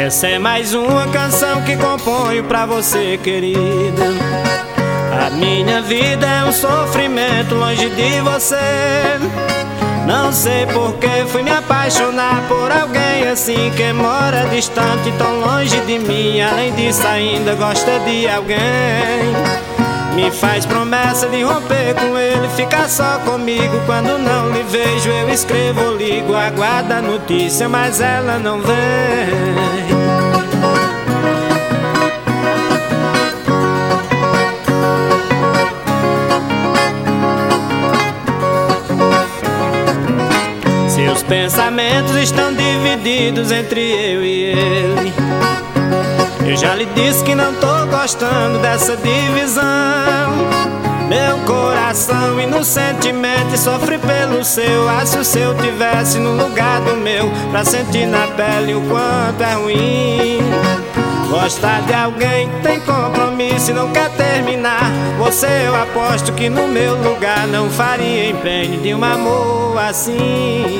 Essa é mais uma canção que componho pra você, querida. A minha vida é um sofrimento longe de você. Não sei por que fui me apaixonar por alguém assim, que mora distante, tão longe de mim. Além disso ainda gosta de alguém. Me faz promessa de romper com ele, ficar só comigo. Quando não lhe vejo eu escrevo ou ligo, aguardo a notícia, mas ela não vem. Seus pensamentos estão divididos entre eu e ele. Eu já lhe disse que não tô gostando dessa divisão. Meu coração inocentemente sofre pelo seu. Ah, se o seu tivesse no lugar do meu, pra sentir na pele o quanto é ruim gostar de alguém que tem compromisso e não quer terminar. Você, eu aposto que no meu lugar não faria empenho de um amor assim.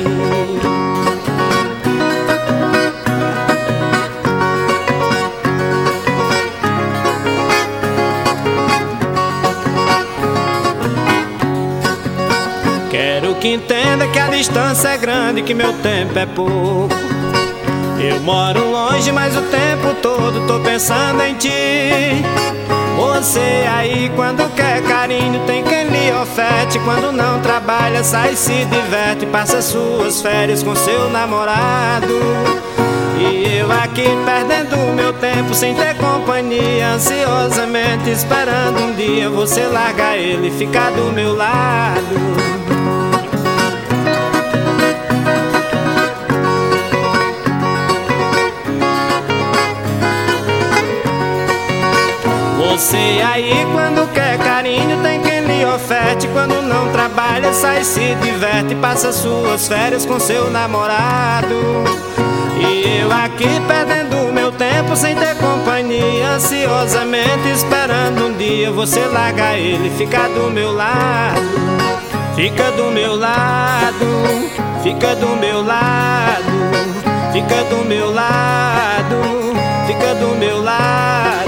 Quero que entenda que a distância é grande, que meu tempo é pouco. Eu moro longe, mas o tempo todo tô pensando em ti. Você aí quando quer carinho tem quem lhe oferte. Quando não trabalha sai e se diverte, passa suas férias com seu namorado. E eu aqui perdendo meu tempo sem ter companhia, ansiosamente esperando um dia você largar ele e ficar do meu lado. Você aí quando quer carinho tem quem lhe oferte. Quando não trabalha sai e se diverte, passa suas férias com seu namorado. E eu aqui perdendo meu tempo sem ter companhia, ansiosamente esperando um dia você largar ele e ficar do meu lado. Fica do meu lado, fica do meu lado, fica do meu lado, fica do meu lado.